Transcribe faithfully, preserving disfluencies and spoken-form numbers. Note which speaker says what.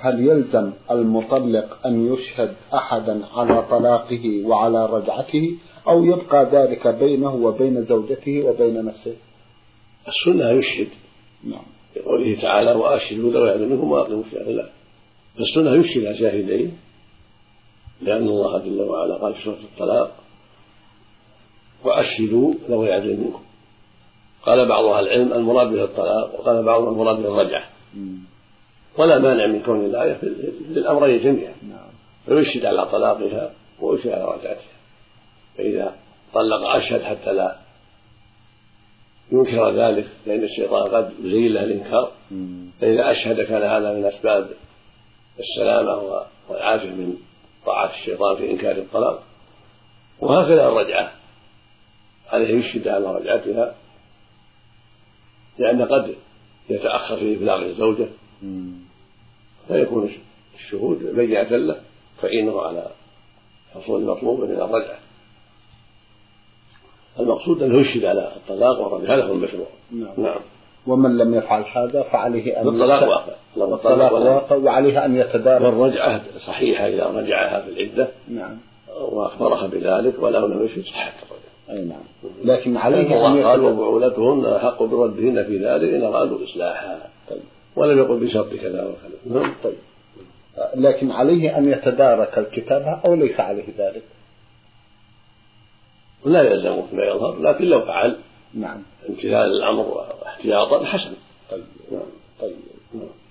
Speaker 1: هل يلزم المطلق أن يشهد أحدا على طلاقه وعلى رجعته، أو يبقى ذلك بينه وبين زوجته وبين نفسه؟
Speaker 2: السنة يشهد.
Speaker 1: نعم.
Speaker 2: يقوله تعالى وأشهدوا ذوي عدل منكم وأقيموا الشهادة. لا، السنة يشهد على شاهدين، لأن الله جل وعلا قال في سورة الطلاق وأشهدوا ذوي عدل منكم. قال بعض أهل العلم المراد به الطلاق، وقال بعضهم المراد به الرجعة، ولا مانع من كون الآية للأمرين جميعا. فيشهد على طلاقها ويشهد على رجعتها. فإذا طلق أشهد حتى لا ينكر ذلك، لأن الشيطان قد يزين له الإنكار. فإذا أشهد كان هذا من أسباب السلامة والعافية من طاعة الشيطان في إنكار الطلاق. وهكذا الرجعة عليه يشهد على رجعتها، لأن قد يتأخر في إبلاغ الزوجة فيكون الشهود بينة له فإنه على حصول المطلوب من الرجعة. المقصود أنه يشهد على الطلاق والرجعة، هذا هو المشروع.
Speaker 1: نعم.
Speaker 2: نعم.
Speaker 1: ومن لم يفعل هذا فعليه أن
Speaker 2: الطلاق واقع،
Speaker 1: الطلاق واقع وعليه أن يتدارك.
Speaker 2: والرجعة صحيحة إذا رجعها في العدة.
Speaker 1: نعم.
Speaker 2: وأخبرها بذلك ولو لم يشهد صحة الرجعة.
Speaker 1: أي نعم. لكن عليه
Speaker 2: أن قال وبعولتهن أحق بردهن في ذلك إن أرادوا إصلاحا.
Speaker 1: طيب.
Speaker 2: ولم يقل بشرط كذا وكذا.
Speaker 1: نعم. طيب. لكن عليه أن يتدارك الكتابة أو ليس عليه ذلك؟
Speaker 2: لا يلزمه ما يظهر، لكن لو فعل
Speaker 1: نعم
Speaker 2: امتثال الأمر واحتياطا حسن.
Speaker 1: طيب. نعم. طيب.
Speaker 2: نعم.